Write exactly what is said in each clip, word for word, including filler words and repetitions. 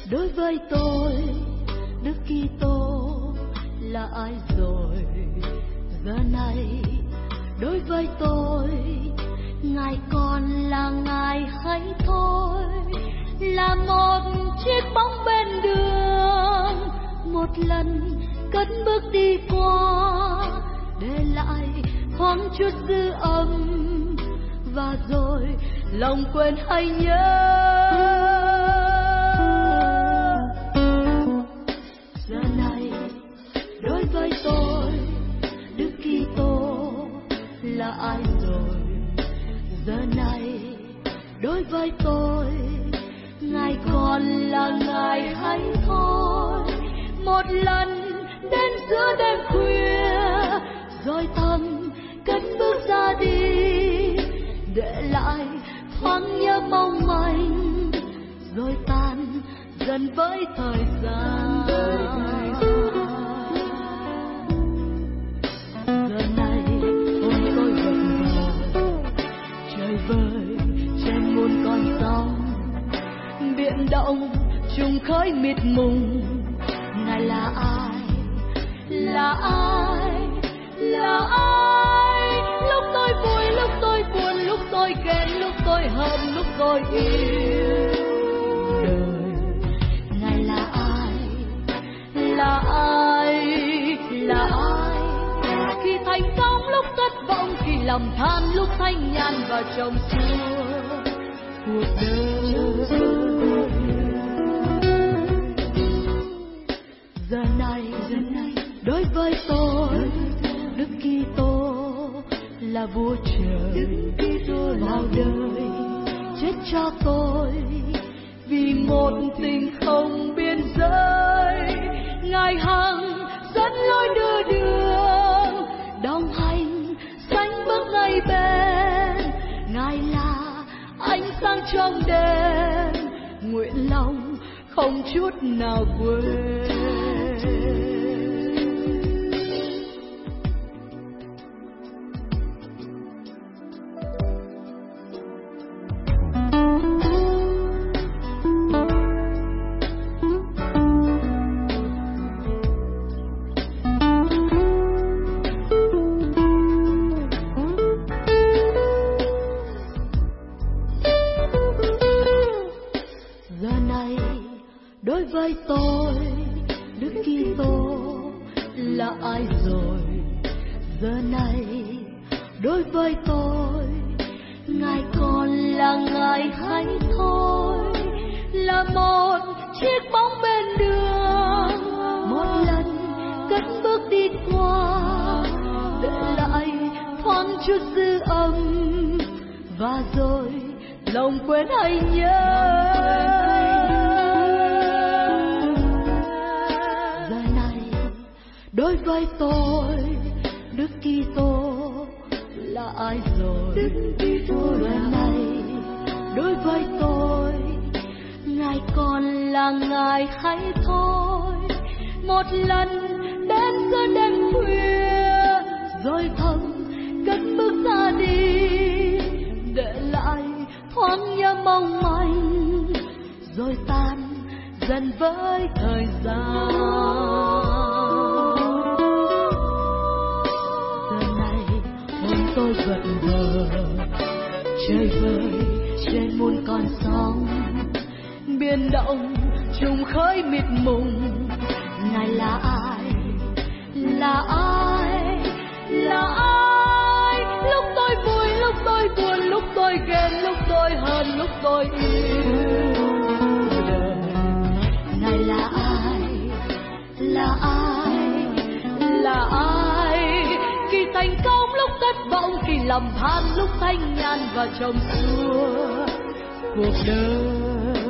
Đối với tôi, Đức Kitô là ai rồi? Giờ này đối với tôi, Ngài còn là Ngài hay thôi? Là một chiếc bóng bên đường, một lần cất bước đi qua, để lại thoáng chút dư âm, và rồi lòng quên hay nhớ. Giờ này đối với tôi, Đức Kitô là ai rồi? Giờ này đối với tôi, Ngài còn là Ngài hay thôi? Một lần đến giữa đêm khuya, rồi thầm cất bước ra đi, để lại thoáng nhớ mong manh, rồi tan dần với thời gian. Giờ này hồn tôi vẫn vờ, trời vơi trên muôn con sóng, biển động trùng khơi mịt mùng. Ngài là ai? Là ai? Là ai? Lúc tôi vui, lúc tôi buồn, lúc tôi ghen, lúc tôi hận, lúc tôi yêu đời. Ngài là ai? Là ai? Là ai? Khi thành công, lúc thất vọng, khi lầm than, lúc thanh nhàn và trong xưa cuộc đời. Giờ này, giờ này đối với tôi, Đức Kitô là vua trời vào đời, chết cho tôi vì một tình không biên giới. Ngài hằng dẫn lối đưa đường, đồng hành sánh bước ngay bên. Ngài là ánh sáng trong đêm, nguyện lòng không chút nào quên. Đối với tôi, Đức Kitô là ai rồi? Giờ này đối với tôi, Ngài còn là Ngài hay thôi? Là một chiếc bóng bên đường, một lần cất bước đi qua, để lại thoáng chút dư âm, và rồi lòng quên hay nhớ. Đối với tôi, Đức Kitô là ai rồi? Đức Kitô là này đối với tôi, Ngài còn là Ngài hay thôi? Một lần đến giữa đêm khuya, rồi thầm cất bước ra đi, để lại thoáng nhớ mong manh, rồi tan dần với thời gian. Tôi vật vờ, trời vơi trên muôn con sóng, biển động trùng khơi mịt mùng. Ngài là ai? Là ai? Là ai? Lúc tôi vui, lúc tôi buồn, lúc tôi ghen, lúc tôi hận, lúc tôi yêu đời. Ngài là ai? Là ai? Là ai? Khi thành công, lúc thất vọng, khi lầm than, lúc thanh nhàn và trong suốt cuộc đời.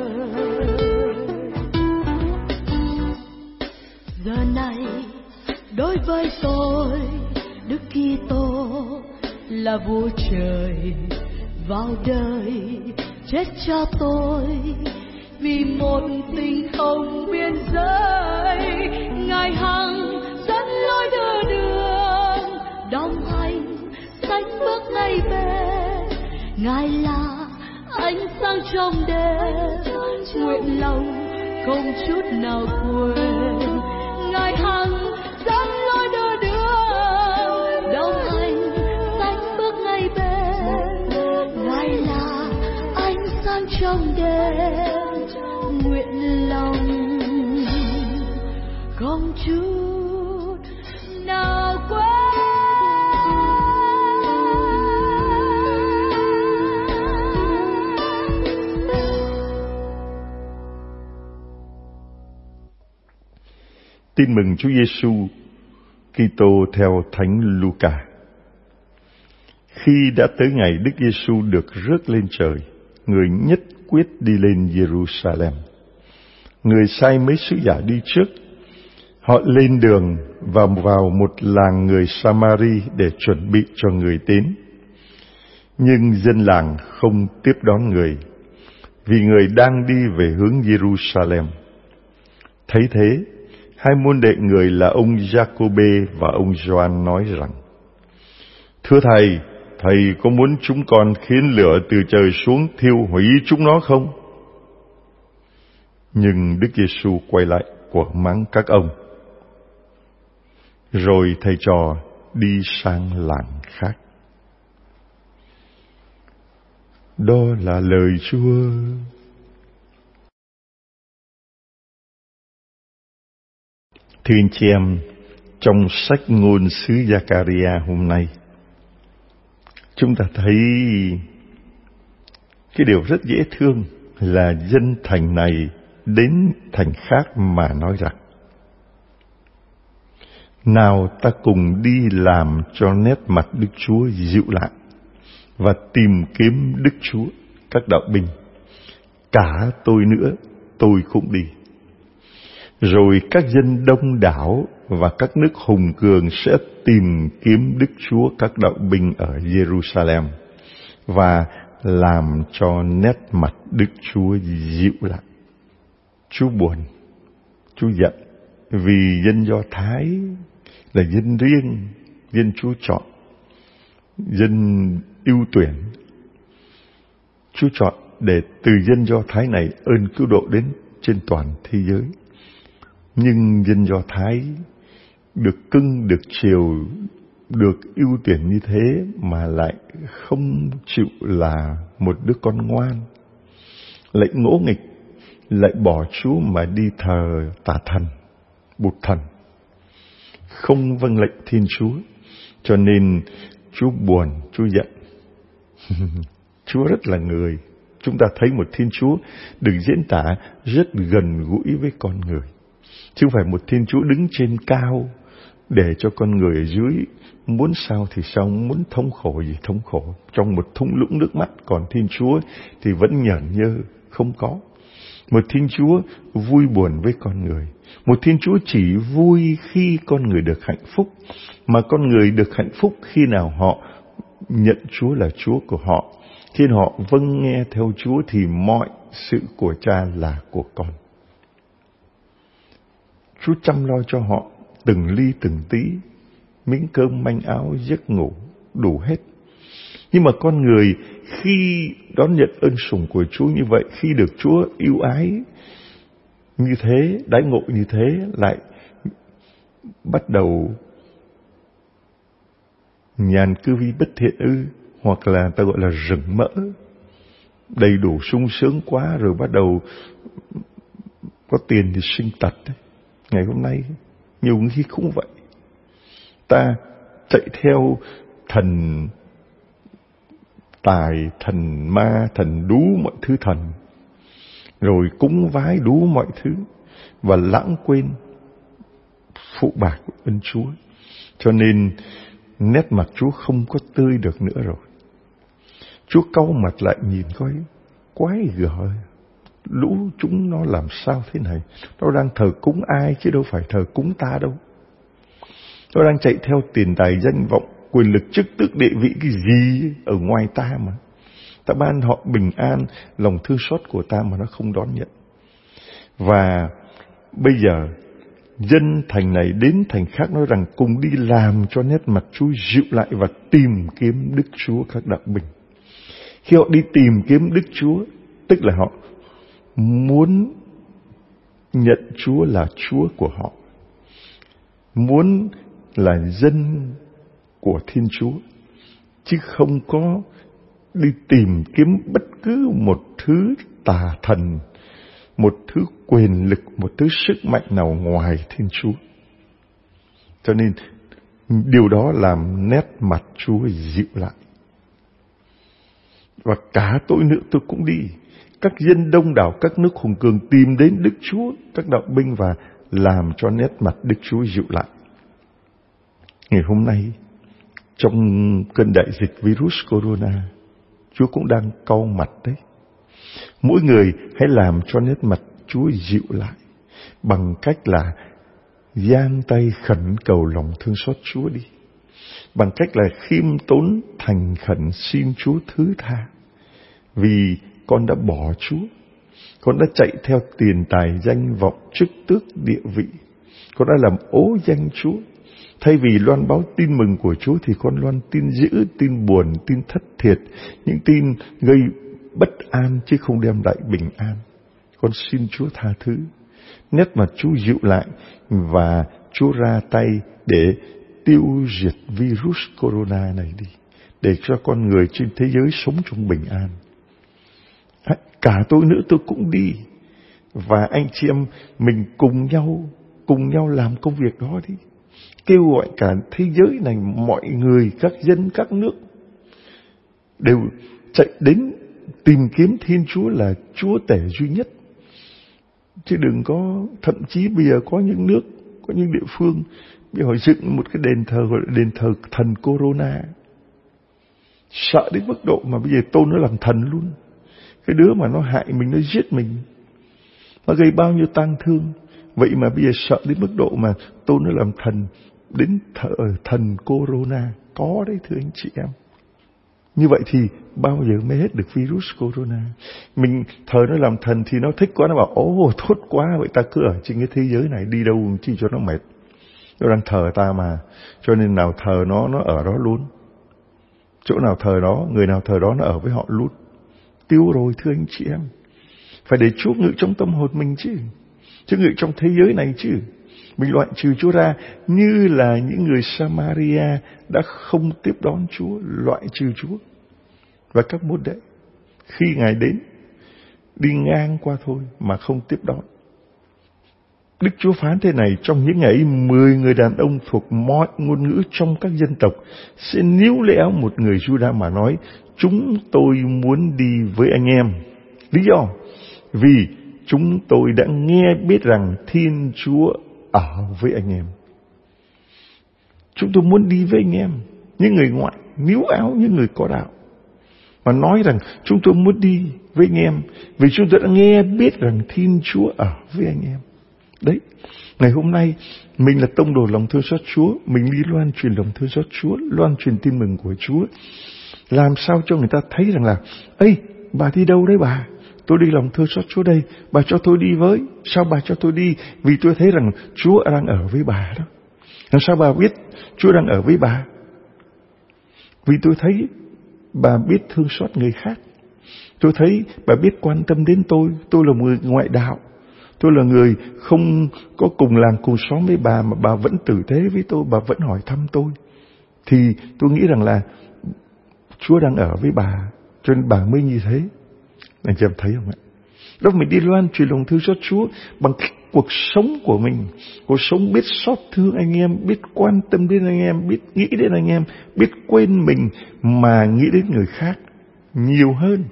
Giờ này đối với tôi, Đức Kitô là vua trời vào đời, chết cho tôi vì một tình không biên giới. Ngài hằng dẫn lối đưa đường, đồng hành sánh bước ngay bên. Ngài là ánh sáng trong đêm, nguyện lòng không chút nào quên. Ngài hằng dẫn lối đưa đường, đồng hành sánh bước ngay bên. Ngài là ánh sáng trong đêm, nguyện lòng không chút nào quên. Tin mừng Chúa Giêsu Kitô theo Thánh Luca. Khi đã tới ngày Đức Giêsu được rước lên trời, người nhất quyết đi lên Giê-ru-sa-lem. Người sai mấy sứ giả đi trước. Họ lên đường và vào một làng người Sa-ma-ri để chuẩn bị cho người đến. Nhưng dân làng không tiếp đón người, vì người đang đi về hướng Giê-ru-sa-lem. Thấy thế, hai môn đệ người là ông Giacôbê và ông Gioan nói rằng: Thưa Thầy, Thầy có muốn chúng con khiến lửa từ trời xuống thiêu hủy chúng nó không? Nhưng Đức Giêsu quay lại quở mắng các ông. Rồi thầy trò đi sang làng khác. Đó là lời Chúa. Thưa anh chị em, trong sách ngôn sứ Gia-ca-ri-a hôm nay, chúng ta thấy cái điều rất dễ thương là dân thành này đến thành khác mà nói rằng: Nào ta cùng đi làm cho nét mặt Đức Chúa dịu lại và tìm kiếm Đức Chúa các đạo binh. Cả tôi nữa, tôi cũng đi. Rồi các dân đông đảo và các nước hùng cường sẽ tìm kiếm Đức Chúa các đạo binh ở Giê-ru-sa-lem và làm cho nét mặt Đức Chúa dịu lại. Chúa buồn, Chúa giận vì dân Do Thái là dân riêng, dân Chúa chọn, dân ưu tuyển. Chúa chọn để từ dân Do Thái này ơn cứu độ đến trên toàn thế giới. Nhưng dân Do Thái được cưng, được chiều, được ưu tuyển như thế mà lại không chịu là một đứa con ngoan, lại ngỗ nghịch, lại bỏ Chúa mà đi thờ tà thần, Bụt thần, không vâng lệnh Thiên Chúa. Cho nên Chúa buồn, Chúa giận. Chúa rất là người. Chúng ta thấy một Thiên Chúa được diễn tả rất gần gũi với con người, chứ không phải một Thiên Chúa đứng trên cao để cho con người ở dưới muốn sao thì sao, muốn thống khổ gì thống khổ trong một thung lũng nước mắt. Còn Thiên Chúa thì vẫn nhởn nhơ, không có. Một Thiên Chúa vui buồn với con người. Một Thiên Chúa chỉ vui khi con người được hạnh phúc, mà con người được hạnh phúc khi nào họ nhận Chúa là Chúa của họ. Khi họ vâng nghe theo Chúa thì mọi sự của Cha là của con. Chúa chăm lo cho họ từng ly từng tí, miếng cơm manh áo giấc ngủ đủ hết. Nhưng mà con người khi đón nhận ơn sủng của Chúa như vậy, khi được Chúa yêu ái như thế, đãi ngộ như thế, lại bắt đầu nhàn cư vi bất thiện ư, hoặc là ta gọi là rừng mỡ, đầy đủ sung sướng quá, rồi bắt đầu có tiền thì sinh tật. Ngày hôm nay nhiều khi cũng vậy. Ta chạy theo thần tài, thần ma, thần đú mọi thứ thần, rồi cúng vái đú mọi thứ, và lãng quên phụ bạc ơn Chúa. Cho nên nét mặt Chúa không có tươi được nữa rồi. Chúa cau mặt lại nhìn coi, quái gở, lũ chúng nó làm sao thế này? Nó đang thờ cúng ai chứ đâu phải thờ cúng ta đâu. Nó đang chạy theo tiền tài danh vọng, quyền lực chức tước địa vị cái gì ở ngoài ta mà. Ta ban họ bình an, lòng thương xót của ta mà nó không đón nhận. Và bây giờ dân thành này đến thành khác nói rằng cùng đi làm cho nét mặt Chúa dịu lại và tìm kiếm Đức Chúa các đạo binh. Khi họ đi tìm kiếm Đức Chúa, tức là họ muốn nhận Chúa là Chúa của họ, muốn là dân của Thiên Chúa, chứ không có đi tìm kiếm bất cứ một thứ tà thần, một thứ quyền lực, một thứ sức mạnh nào ngoài Thiên Chúa. Cho nên điều đó làm nét mặt Chúa dịu lại. Và cả tôi nữa tôi cũng đi. Các dân đông đảo, các nước hùng cường tìm đến Đức Chúa, các đạo binh, và làm cho nét mặt Đức Chúa dịu lại. Ngày hôm nay, trong cơn đại dịch virus corona, Chúa cũng đang cau mặt đấy. Mỗi người hãy làm cho nét mặt Chúa dịu lại bằng cách là giang tay khẩn cầu lòng thương xót Chúa đi. Bằng cách là khiêm tốn thành khẩn xin Chúa thứ tha. Vì con đã bỏ Chúa, con đã chạy theo tiền tài danh vọng chức tước địa vị, con đã làm ố danh Chúa. Thay vì loan báo tin mừng của Chúa thì con loan tin dữ, tin buồn, tin thất thiệt, những tin gây bất an chứ không đem lại bình an. Con xin Chúa tha thứ. Nét mặt Chúa dịu lại và Chúa ra tay để tiêu diệt virus corona này đi, để cho con người trên thế giới sống trong bình an. Cả tôi nữa tôi cũng đi, và anh chị em mình cùng nhau cùng nhau làm công việc đó đi. Kêu gọi cả thế giới này, mọi người, các dân, các nước đều chạy đến tìm kiếm Thiên Chúa là Chúa tể duy nhất. Chứ đừng có, thậm chí bây giờ có những nước, có những địa phương bây giờ họ dựng một cái đền thờ gọi là đền thờ thần Corona. Sợ đến mức độ mà bây giờ tôn nó làm thần luôn. Cái đứa mà nó hại mình, nó giết mình, nó gây bao nhiêu tang thương. Vậy mà bây giờ sợ đến mức độ mà tôn nó làm thần, đến thờ thần Corona. Có đấy thưa anh chị em. Như vậy thì bao giờ mới hết được virus corona? Mình thờ nó làm thần thì nó thích quá, nó bảo ồ tốt quá, vậy ta cứ ở trên cái thế giới này, đi đâu chi cho nó mệt. Nó đang thờ ta mà, cho nên nào thờ nó, nó ở đó luôn. Chỗ nào thờ nó, người nào thờ đó nó ở với họ luôn. Tiêu rồi thưa anh chị em. Phải để Chúa ngự trong tâm hồn mình chứ, chứ ngự trong thế giới này chứ. Mình loại trừ Chúa ra như là những người Samaria đã không tiếp đón Chúa, loại trừ Chúa. Và các môn đệ, khi Ngài đến, đi ngang qua thôi mà không tiếp đón. Đức Chúa phán thế này: trong những ngày ấy, mười người đàn ông thuộc mọi ngôn ngữ trong các dân tộc sẽ níu lấy áo một người Juda mà nói: chúng tôi muốn đi với anh em. Lý do? Vì chúng tôi đã nghe biết rằng Thiên Chúa ở với anh em. Chúng tôi muốn đi với anh em. Những người ngoại níu áo những người có đạo mà nói rằng chúng tôi muốn đi với anh em, vì chúng tôi đã nghe biết rằng Thiên Chúa ở với anh em. Đấy, ngày hôm nay mình là tông đồ lòng thương xót Chúa, mình đi loan truyền lòng thương xót Chúa, loan truyền tin mừng của Chúa. Làm sao cho người ta thấy rằng là: ê, bà đi đâu đấy bà? Tôi đi lòng thương xót Chúa đây, bà cho tôi đi với. Sao bà cho tôi đi? Vì tôi thấy rằng Chúa đang ở với bà đó. Làm sao bà biết Chúa đang ở với bà? Vì tôi thấy bà biết thương xót người khác. Tôi thấy bà biết quan tâm đến tôi. Tôi là người ngoại đạo. Tôi là người không có cùng làng cùng xóm với bà, mà bà vẫn tử tế với tôi, bà vẫn hỏi thăm tôi. Thì tôi nghĩ rằng là Chúa đang ở với bà, cho nên bà mới như thế. Anh chị em thấy không ạ? Đó, mình đi loan truyền lòng thương xót Chúa bằng cuộc sống của mình. Cuộc sống biết xót thương anh em, biết quan tâm đến anh em, biết nghĩ đến anh em, biết quên mình mà nghĩ đến người khác nhiều hơn.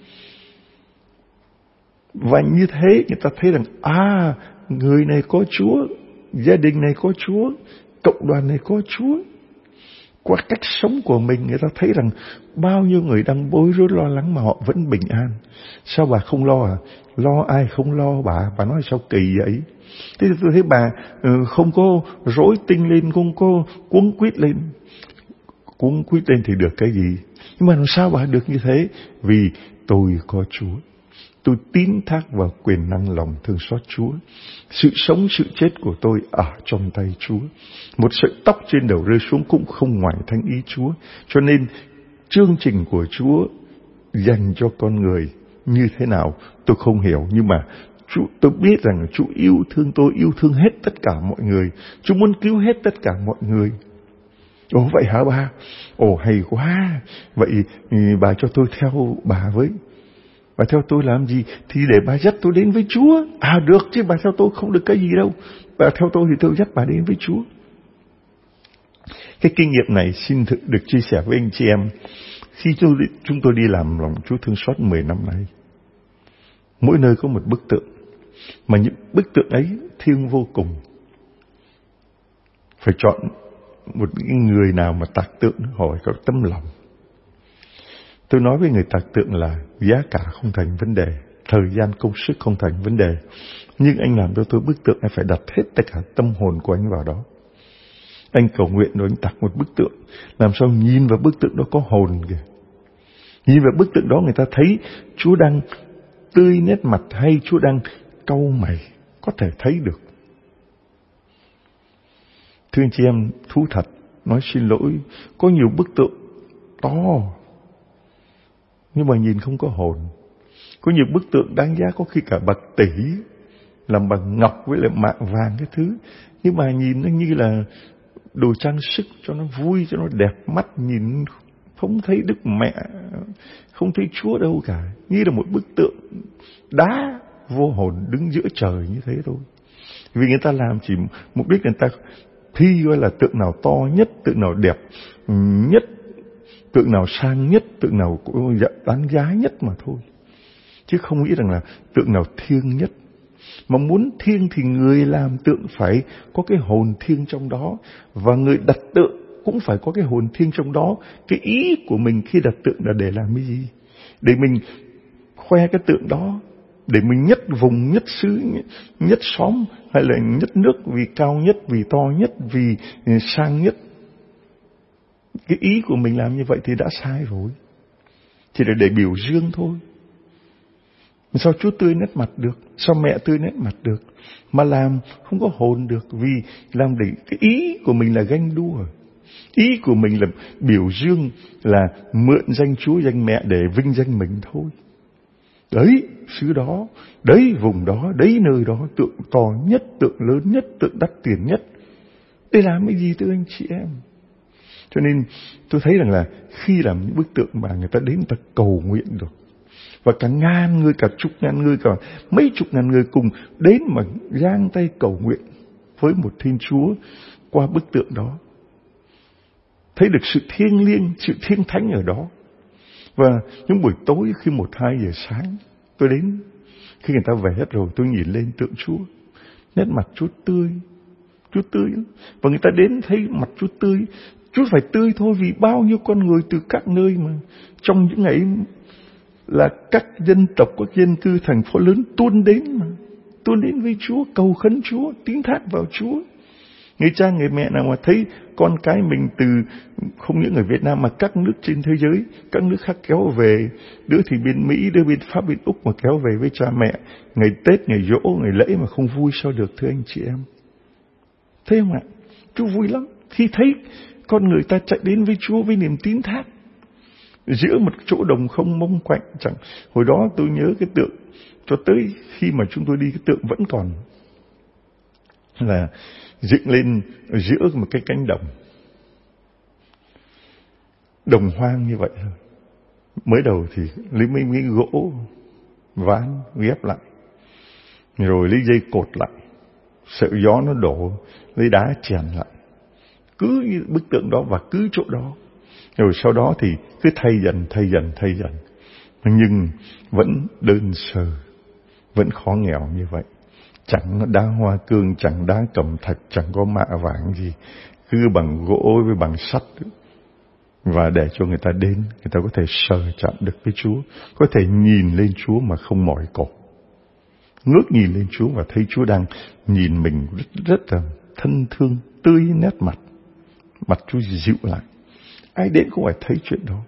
Và như thế người ta thấy rằng à, người này có Chúa, gia đình này có Chúa, cộng đoàn này có Chúa. Qua cách sống của mình, người ta thấy rằng bao nhiêu người đang bối rối lo lắng mà họ vẫn bình an. Sao bà không lo à? Lo ai không lo bà? Bà nói sao kỳ vậy? Thế thì tôi thấy bà không có rối tinh lên, không có cuống quýt lên. Cuống quýt lên thì được cái gì? Nhưng mà làm sao bà được như thế? Vì tôi có Chúa. Tôi tín thác vào quyền năng lòng thương xót Chúa. Sự sống, sự chết của tôi ở trong tay Chúa. Một sợi tóc trên đầu rơi xuống cũng không ngoài thánh ý Chúa. Cho nên chương trình của Chúa dành cho con người như thế nào tôi không hiểu. Nhưng mà Chúa, tôi biết rằng Chúa yêu thương tôi, yêu thương hết tất cả mọi người. Chúa muốn cứu hết tất cả mọi người. Ồ vậy hả ba? Ồ hay quá. Vậy bà cho tôi theo bà với. Bà theo tôi làm gì? Thì để bà dắt tôi đến với Chúa. À được chứ, bà theo tôi không được cái gì đâu. Bà theo tôi thì tôi dắt bà đến với Chúa. Cái kinh nghiệm này xin được chia sẻ với anh chị em. Khi chúng tôi đi làm lòng Chúa thương xót mười năm nay, mỗi nơi có một bức tượng, mà những bức tượng ấy thiêng vô cùng. Phải chọn một người nào mà tạc tượng hỏi có tấm lòng. Tôi nói với người tạc tượng là giá cả không thành vấn đề, thời gian công sức không thành vấn đề, nhưng anh làm cho tôi bức tượng, anh phải đặt hết tất cả tâm hồn của anh vào đó. Anh cầu nguyện rồi anh tạc một bức tượng, làm sao nhìn vào bức tượng đó có hồn kìa. Nhìn vào bức tượng đó người ta thấy Chúa đang tươi nét mặt hay Chúa đang cau mày, có thể thấy được. Thưa anh chị em, thú thật, nói xin lỗi, có nhiều bức tượng to, nhưng mà nhìn không có hồn. Có nhiều bức tượng đáng giá có khi cả bạc tỷ, làm bằng ngọc với lại mạ vàng cái thứ, nhưng mà nhìn nó như là đồ trang sức cho nó vui, cho nó đẹp mắt, nhìn không thấy Đức Mẹ, không thấy Chúa đâu cả. Như là một bức tượng đá vô hồn đứng giữa trời như thế thôi. Vì người ta làm chỉ mục đích người ta thi gọi là tượng nào to nhất, tượng nào đẹp nhất, tượng nào sang nhất, tượng nào đáng giá nhất mà thôi. Chứ không nghĩ rằng là tượng nào thiêng nhất. Mà muốn thiêng thì người làm tượng phải có cái hồn thiêng trong đó. Và người đặt tượng cũng phải có cái hồn thiêng trong đó. Cái ý của mình khi đặt tượng là để làm cái gì? Để mình khoe cái tượng đó, để mình nhất vùng, nhất xứ, nhất xóm, hay là nhất nước vì cao nhất, vì to nhất, vì sang nhất. Cái ý của mình làm như vậy thì đã sai rồi. Chỉ là để biểu dương thôi. Sao Chúa tươi nét mặt được? Sao mẹ tươi nét mặt được? Mà làm không có hồn được. Vì làm để cái ý của mình là ganh đua. Ý của mình là biểu dương, là mượn danh Chúa, danh mẹ để vinh danh mình thôi. Đấy, xứ đó, đấy vùng đó, đấy nơi đó, tượng to nhất, tượng lớn nhất, tượng đắt tiền nhất. Để làm cái gì thưa anh chị em? Cho nên tôi thấy rằng là khi làm những bức tượng mà người ta đến người ta cầu nguyện được. Và cả ngàn người, cả chục ngàn người, cả mấy chục ngàn người cùng đến mà giang tay cầu nguyện với một Thiên Chúa qua bức tượng đó. Thấy được sự thiêng liêng, sự thiêng thánh ở đó. Và những buổi tối khi một hai giờ sáng tôi đến, khi người ta về hết rồi tôi nhìn lên tượng Chúa, nét mặt Chúa tươi, Chúa tươi. Và người ta đến thấy mặt Chúa tươi, Chúa phải tươi thôi vì bao nhiêu con người từ các nơi mà trong những ngày là các dân tộc, các dân cư thành phố lớn tuôn đến mà. Tuôn đến với Chúa, cầu khấn Chúa, tín thác vào Chúa. Người cha, người mẹ nào mà thấy con cái mình từ không những ở Việt Nam mà các nước trên thế giới, các nước khác kéo về, đứa thì bên Mỹ, đứa bên Pháp, bên Úc mà kéo về với cha mẹ, ngày Tết, ngày Giỗ, ngày lễ mà không vui sao được thưa anh chị em? Thấy không ạ? Chúa vui lắm khi thấy con người ta chạy đến với Chúa với niềm tín thác. Giữa một chỗ đồng không mông quạnh chẳng. Hồi đó tôi nhớ cái tượng, cho tới khi mà chúng tôi đi cái tượng vẫn còn là dựng lên ở giữa một cái cánh đồng. Đồng hoang như vậy thôi. Mới đầu thì lấy mấy miếng gỗ ván ghép lại, rồi lấy dây cột lại, sợ gió nó đổ, lấy đá chèn lại. Cứ như bức tượng đó và cứ chỗ đó. Rồi sau đó thì cứ thay dần, thay dần, thay dần. Nhưng vẫn đơn sơ, vẫn khó nghèo như vậy. Chẳng đá hoa cương, chẳng đá cẩm thạch, chẳng có mạ vàng gì. Cứ bằng gỗ với bằng sắt. Và để cho người ta đến, người ta có thể sờ chạm được với Chúa. Có thể nhìn lên Chúa mà không mỏi cổ. Ngước nhìn lên Chúa và thấy Chúa đang nhìn mình rất, rất là thân thương, tươi nét mặt. Mặt Chúa dịu lại. Ai đến cũng phải thấy chuyện đó.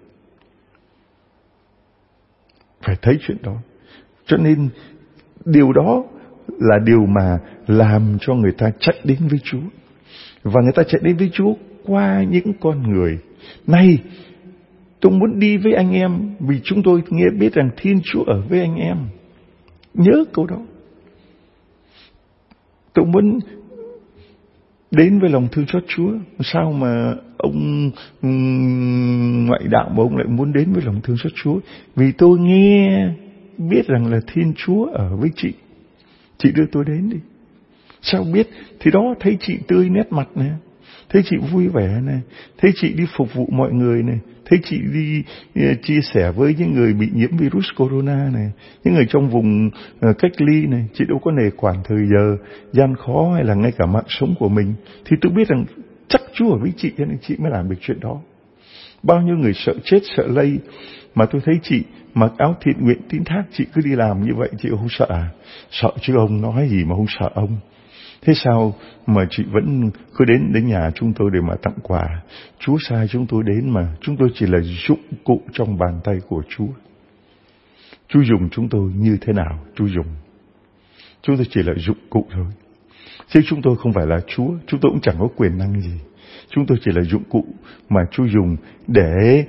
Phải thấy chuyện đó. Cho nên điều đó là điều mà làm cho người ta chạy đến với Chúa. Và người ta chạy đến với Chúa qua những con người. Này, tôi muốn đi với anh em vì chúng tôi nghe biết rằng Thiên Chúa ở với anh em. Nhớ câu đó. Tôi muốn đến với lòng thương xót Chúa. Sao mà ông ngoại đạo mà ông lại muốn đến với lòng thương xót Chúa? Vì tôi nghe biết rằng là Thiên Chúa ở với chị. Chị đưa tôi đến đi. Sao biết? Thì đó, thấy chị tươi nét mặt nè, thấy chị vui vẻ này, thấy chị đi phục vụ mọi người này, thấy chị đi uh, chia sẻ với những người bị nhiễm virus corona này, những người trong vùng uh, cách ly này. Chị đâu có nề quản thời giờ gian khó hay là ngay cả mạng sống của mình. Thì tôi biết rằng chắc Chúa ở với chị cho nên chị mới làm được chuyện đó. Bao nhiêu người sợ chết, sợ lây, mà tôi thấy chị mặc áo thiện nguyện tín thác, chị cứ đi làm như vậy, chị không sợ à? Sợ chứ ông, nói gì mà không sợ ông. Thế sao mà chị vẫn cứ đến đến nhà chúng tôi để mà tặng quà? Chúa sai chúng tôi đến mà, chúng tôi chỉ là dụng cụ trong bàn tay của Chúa. Chúa dùng chúng tôi như thế nào, Chúa dùng. Chúng tôi chỉ là dụng cụ thôi. Chứ chúng tôi không phải là Chúa, chúng tôi cũng chẳng có quyền năng gì. Chúng tôi chỉ là dụng cụ mà Chúa dùng để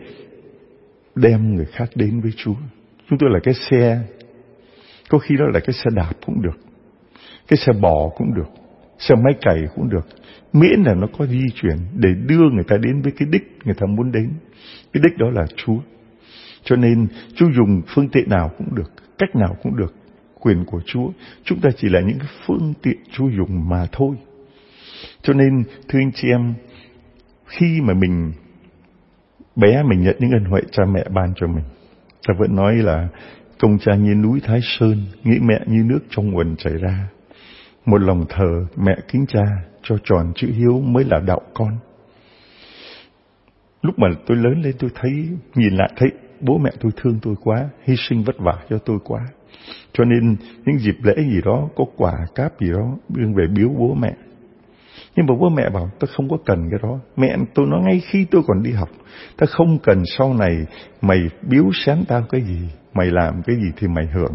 đem người khác đến với Chúa. Chúng tôi là cái xe, có khi đó là cái xe đạp cũng được, cái xe bò cũng được, xe máy cày cũng được, miễn là nó có di chuyển để đưa người ta đến với cái đích người ta muốn đến. Cái đích đó là Chúa. Cho nên Chúa dùng phương tiện nào cũng được, cách nào cũng được, quyền của Chúa. Chúng ta chỉ là những cái phương tiện Chúa dùng mà thôi. Cho nên thưa anh chị em, khi mà mình bé mình nhận những ân huệ cha mẹ ban cho mình, ta vẫn nói là công cha như núi Thái Sơn, nghĩ mẹ như nước trong nguồn chảy ra. Một lòng thờ mẹ kính cha, cho tròn chữ hiếu mới là đạo con. Lúc mà tôi lớn lên tôi thấy, nhìn lại thấy bố mẹ tôi thương tôi quá, hy sinh vất vả cho tôi quá. Cho nên những dịp lễ gì đó, có quà cáp gì đó, đưa về biếu bố mẹ. Nhưng mà bố mẹ bảo, ta không có cần cái đó. Mẹ tôi nói ngay khi tôi còn đi học, ta không cần sau này mày biếu xén tao cái gì, mày làm cái gì thì mày hưởng.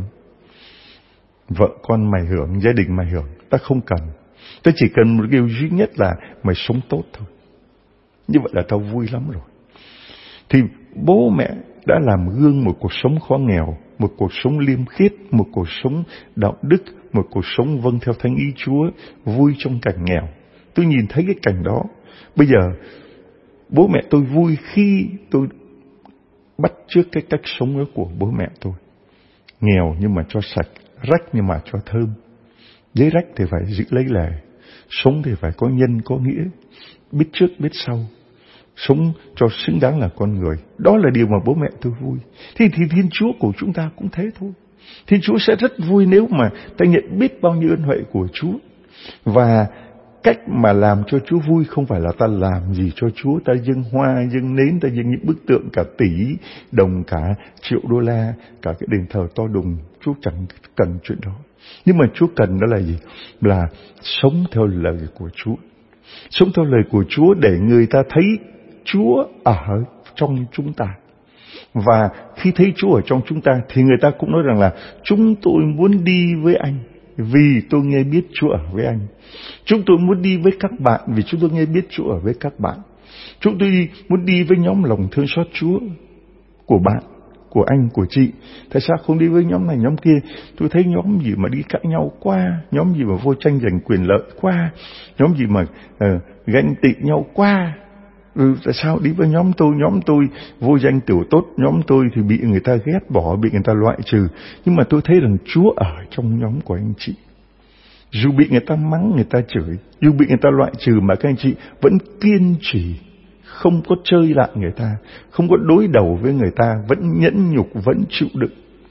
Vợ con mày hưởng, gia đình mày hưởng, ta không cần. Ta chỉ cần một điều duy nhất là mày sống tốt thôi. Như vậy là tao vui lắm rồi. Thì bố mẹ đã làm gương một cuộc sống khó nghèo, một cuộc sống liêm khiết, một cuộc sống đạo đức, một cuộc sống vâng theo thánh ý Chúa, vui trong cảnh nghèo. Tôi nhìn thấy cái cảnh đó. Bây giờ bố mẹ tôi vui khi tôi bắt chước cái cách sống đó của bố mẹ tôi. Nghèo nhưng mà cho sạch, rách nhưng mà cho thơm. Giấy rách thì phải giữ lấy lề, sống thì phải có nhân có nghĩa, biết trước biết sau, sống cho xứng đáng là con người. Đó là điều mà bố mẹ tôi vui. Thì, thì Thiên Chúa của chúng ta cũng thế thôi. Thiên Chúa sẽ rất vui nếu mà ta nhận biết bao nhiêu ân huệ của Chúa. Và cách mà làm cho Chúa vui không phải là ta làm gì cho Chúa, ta dâng hoa, dâng nến, ta dâng những bức tượng cả tỷ đồng, cả triệu đô la, cả cái đền thờ to đùng. Chúa chẳng cần chuyện đó. Nhưng mà Chúa cần đó là gì? Là sống theo lời của Chúa. Sống theo lời của Chúa để người ta thấy Chúa ở trong chúng ta. Và khi thấy Chúa ở trong chúng ta thì người ta cũng nói rằng là chúng tôi muốn đi với anh vì tôi nghe biết Chúa ở với anh. Chúng tôi muốn đi với các bạn vì chúng tôi nghe biết Chúa ở với các bạn. Chúng tôi muốn đi với nhóm lòng thương xót Chúa của bạn, của anh, của chị. Tại sao không đi với nhóm này, nhóm kia? Tôi thấy nhóm gì mà đi cãi nhau quá, nhóm gì mà vô tranh giành quyền lợi quá, nhóm gì mà uh, ganh tị nhau quá. Ừ, tại sao đi với nhóm tôi? Nhóm tôi vô danh tiểu tốt, nhóm tôi thì bị người ta ghét bỏ, bị người ta loại trừ. Nhưng mà tôi thấy rằng Chúa ở trong nhóm của anh chị. Dù bị người ta mắng, người ta chửi, dù bị người ta loại trừ mà các anh chị vẫn kiên trì, không có chơi lại người ta, không có đối đầu với người ta, vẫn nhẫn nhục, vẫn chịu đựng.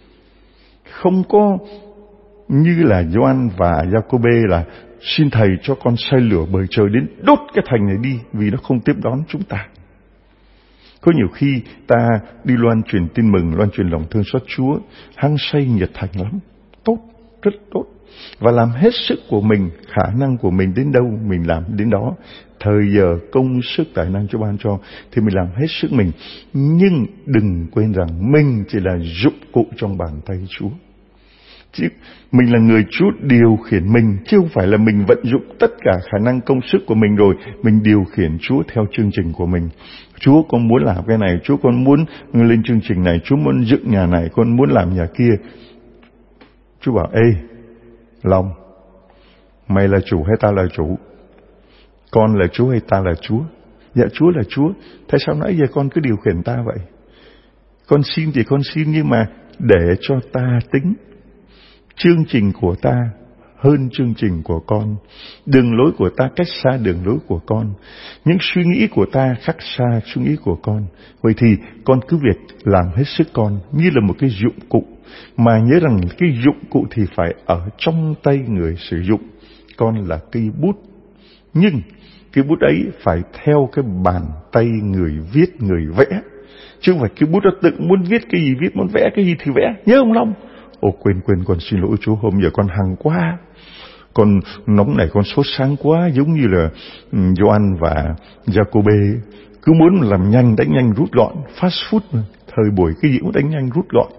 Không có như là Gioan và Giacôbê là xin thầy cho con sai lửa bời trời đến đốt cái thành này đi vì nó không tiếp đón chúng ta. Có nhiều khi ta đi loan truyền tin mừng, loan truyền lòng thương xót Chúa, hăng say nhiệt thành lắm, tốt, rất tốt. Và làm hết sức của mình, khả năng của mình đến đâu mình làm đến đó. Thời giờ, công sức, tài năng cho ban cho thì mình làm hết sức mình. Nhưng đừng quên rằng mình chỉ là dụng cụ trong bàn tay Chúa. Chứ mình là người Chúa điều khiển mình, chứ không phải là mình vận dụng tất cả khả năng công sức của mình rồi mình điều khiển Chúa theo chương trình của mình. Chúa con muốn làm cái này, Chúa con muốn lên chương trình này, Chúa muốn dựng nhà này, con muốn làm nhà kia. Chúa bảo, ê, Long, Mày là chủ hay ta là chủ? Con là Chúa hay ta là Chúa? Dạ Chúa là Chúa. Tại sao nãy giờ con cứ điều khiển ta vậy? Con xin thì con xin, nhưng mà để cho ta tính. Chương trình của ta hơn chương trình của con. Đường lối của ta cách xa đường lối của con. Những suy nghĩ của ta khác xa suy nghĩ của con. Vậy thì con cứ việc làm hết sức con, như là một cái dụng cụ. Mà nhớ rằng cái dụng cụ thì phải ở trong tay người sử dụng. Con là cây bút. Nhưng cái bút ấy phải theo cái bàn tay người viết, người vẽ. Chứ không phải cái bút đó tự muốn viết cái gì viết, muốn vẽ cái gì thì vẽ. Nhớ không Long? Ồ quên quên, con xin lỗi Chúa, hôm giờ con hằng quá. Con nóng này, con sốt sáng quá, giống như là um, Gioan và Giacôbê. Cứ muốn làm nhanh, đánh nhanh, rút gọn. Fast food mà. Thời buổi cái gì cũng đánh nhanh, rút gọn.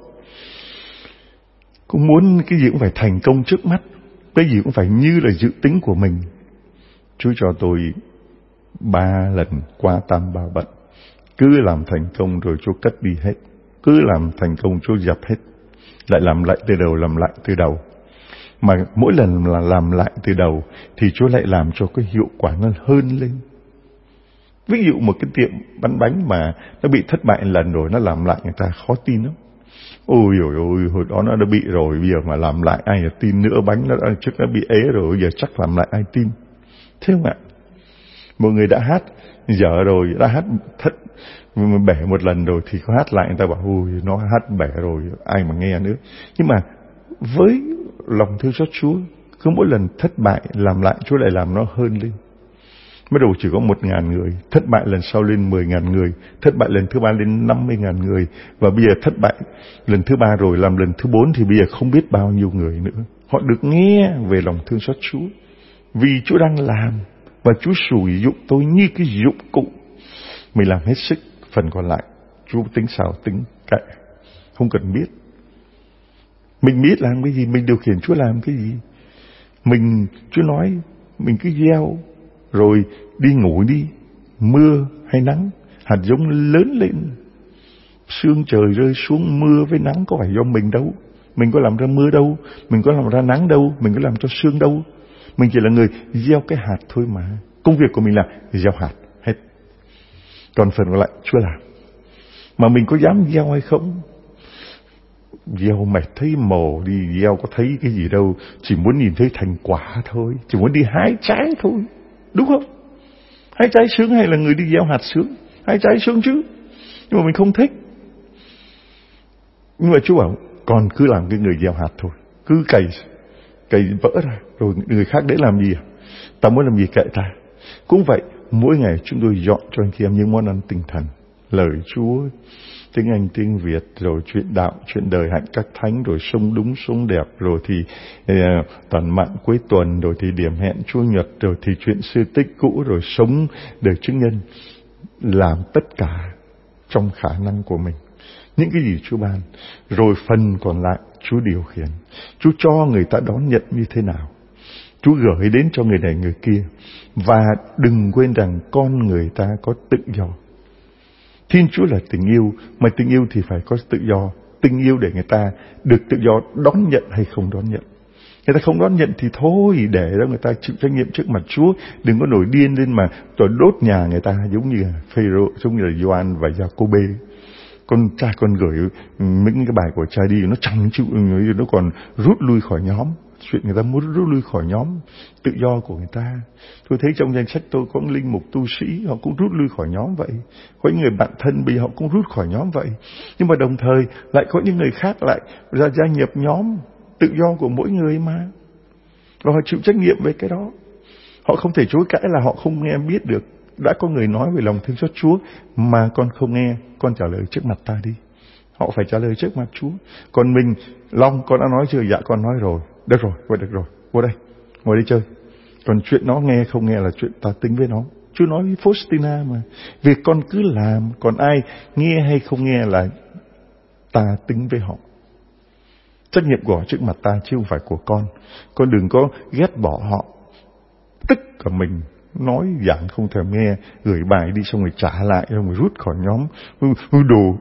Cũng muốn cái gì cũng phải thành công trước mắt. Cái gì cũng phải như là dự tính của mình. Chúa cho tôi ba lần qua tam ba bận. Cứ làm thành công rồi Chúa cất đi hết. Cứ làm thành công Chúa dập hết. Lại làm lại từ đầu, làm lại từ đầu. Mà mỗi lần là làm lại từ đầu thì Chúa lại làm cho cái hiệu quả nó hơn lên. Ví dụ một cái tiệm bán bánh mà nó bị thất bại lần rồi, nó làm lại người ta khó tin lắm. Ôi ôi ôi, hồi đó nó đã bị rồi, bây giờ mà làm lại ai là tin nữa, bánh nó đã, trước nó bị ế rồi, bây giờ chắc làm lại ai tin. Thế không ạ? Một người đã hát dở rồi, đã hát thất bẻ một lần rồi thì có hát lại người ta bảo ôi nó hát bẻ rồi, ai mà nghe nữa. Nhưng mà với lòng thương xót Chúa, cứ mỗi lần thất bại làm lại Chúa lại làm nó hơn lên. Mới đầu chỉ có một ngàn người, thất bại lần sau lên mười ngàn người, thất bại lần thứ ba lên năm mươi ngàn người, và bây giờ thất bại lần thứ ba rồi, làm lần thứ bốn thì bây giờ không biết bao nhiêu người nữa. Họ được nghe về lòng thương xót Chúa, vì Chúa đang làm, và Chúa sử dụng tôi như cái dụng cụ. Mình làm hết sức, phần còn lại Chúa tính sao tính kệ, không cần biết. Mình biết làm cái gì, mình điều khiển Chúa làm cái gì. Mình, Chúa nói, mình cứ gieo, rồi đi ngủ đi, mưa hay nắng, hạt giống lớn lên. Sương trời rơi xuống, mưa với nắng có phải do mình đâu. Mình có làm ra mưa đâu, mình có làm ra nắng đâu, mình có làm cho sương đâu. Mình chỉ là người gieo cái hạt thôi mà. Công việc của mình là gieo hạt hết. Còn phần còn lại Chúa làm. Mà mình có dám gieo hay không? Gieo mệt thấy mồ đi, gieo có thấy cái gì đâu. Chỉ muốn nhìn thấy thành quả thôi. Chỉ muốn đi hái trái thôi. Đúng không? Hái trái sướng hay là người đi gieo hạt sướng? Hái trái sướng chứ. Nhưng mà mình không thích. Nhưng mà Chúa bảo còn cứ làm cái người gieo hạt thôi. Cứ cày cày vỡ ra. Rồi người khác đấy làm gì à? Ta muốn làm gì kệ ta. Cũng vậy, mỗi ngày chúng tôi dọn cho anh chị em những món ăn tinh thần. Lời Chúa, tiếng Anh, tiếng Việt, rồi chuyện đạo, chuyện đời hạnh các thánh, rồi sống đúng, sống đẹp, rồi thì uh, toàn mạng cuối tuần, rồi thì điểm hẹn Chúa Nhật, rồi thì chuyện xưa tích cũ, rồi sống đời chứng nhân. Làm tất cả trong khả năng của mình. Những cái gì Chúa ban. Rồi phần còn lại Chúa điều khiển. Chúa cho người ta đón nhận như thế nào. Chúa gửi đến cho người này người kia. Và đừng quên rằng con người ta có tự do. Thiên Chúa là tình yêu, mà tình yêu thì phải có tự do. Tình yêu để người ta được tự do đón nhận hay không đón nhận. Người ta không đón nhận thì thôi, để cho người ta chịu trách nhiệm trước mặt Chúa. Đừng có nổi điên lên mà rồi đốt nhà người ta, giống như Phêrô, giống như là Gioan và Giacôbê. Con cha con gửi những cái bài của cha đi, nó chẳng chịu, nó còn rút lui khỏi nhóm. Chuyện người ta muốn rút lui khỏi nhóm, tự do của người ta. Tôi thấy trong danh sách tôi có linh mục tu sĩ, họ cũng rút lui khỏi nhóm vậy. Có những người bạn thân bị họ cũng rút khỏi nhóm vậy. Nhưng mà đồng thời lại có những người khác lại ra gia nhập nhóm. Tự do của mỗi người mà. Và họ chịu trách nhiệm về cái đó. Họ không thể chối cãi là họ không nghe biết được. Đã có người nói về lòng thương xót Chúa mà con không nghe, con trả lời trước mặt ta đi. Họ phải trả lời trước mặt Chúa. Còn mình, Long, con đã nói chưa? Dạ con nói rồi. Được rồi, vậy được rồi. Vô đây, ngồi đi chơi. Còn chuyện nó nghe không nghe là chuyện ta tính với nó. Chúa nói với Faustina mà. Việc con cứ làm, còn ai nghe hay không nghe là ta tính với họ. Trách nhiệm của họ trước mặt ta chứ không phải của con. Con đừng có ghét bỏ họ. Tức cả mình nói giảng không thèm nghe, gửi bài đi xong rồi trả lại, xong rồi rút khỏi nhóm. Đồ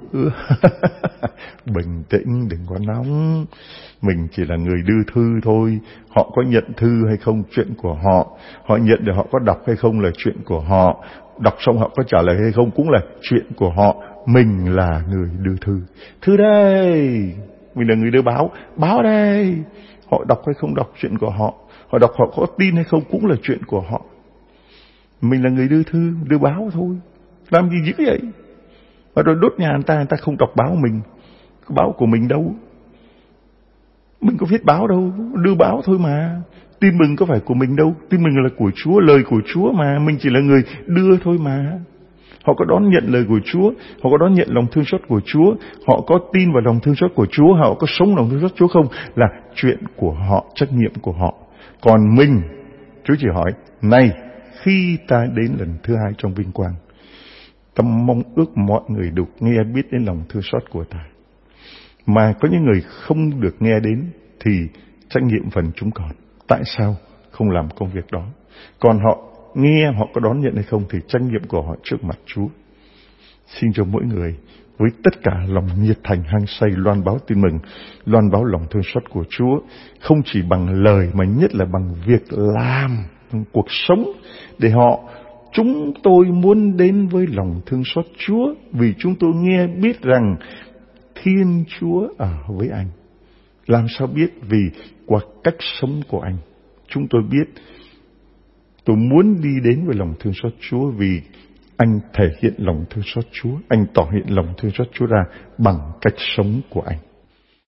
bình tĩnh, đừng có nóng. Mình chỉ là người đưa thư thôi. Họ có nhận thư hay không chuyện của họ. Họ nhận để họ có đọc hay không là chuyện của họ. Đọc xong họ có trả lời hay không cũng là chuyện của họ. Mình là người đưa thư. Thư đây, mình là người đưa báo. Báo đây, họ đọc hay không đọc chuyện của họ. Họ đọc họ có tin hay không cũng là chuyện của họ. Mình là người đưa thư, đưa báo thôi. Làm gì dữ vậy? Và rồi đốt nhà người ta, người ta không đọc báo mình. Cái báo của mình đâu? Mình có viết báo đâu, đưa báo thôi mà. Tin mừng có phải của mình đâu. Tin mừng là của Chúa, lời của Chúa mà. Mình chỉ là người đưa thôi mà. Họ có đón nhận lời của Chúa, họ có đón nhận lòng thương xót của Chúa, họ có tin vào lòng thương xót của Chúa, họ có sống lòng thương xót Chúa không, là chuyện của họ, trách nhiệm của họ. Còn mình, Chúa chỉ hỏi, này, khi ta đến lần thứ hai trong vinh quang, ta mong ước mọi người được nghe biết đến lòng thương xót của ta. Mà có những người không được nghe đến thì trách nhiệm phần chúng còn. Tại sao không làm công việc đó? Còn họ nghe, họ có đón nhận hay không thì trách nhiệm của họ trước mặt Chúa. Xin cho mỗi người với tất cả lòng nhiệt thành hăng say loan báo tin mừng, loan báo lòng thương xót của Chúa, không chỉ bằng lời mà nhất là bằng việc làm, bằng cuộc sống, để họ, chúng tôi muốn đến với lòng thương xót Chúa vì chúng tôi nghe biết rằng Thiên Chúa ở với anh. Làm sao biết? Vì qua cách sống của anh, chúng tôi biết. Tôi muốn đi đến với lòng thương xót Chúa vì anh thể hiện lòng thương xót Chúa, anh tỏ hiện lòng thương xót Chúa ra bằng cách sống của anh.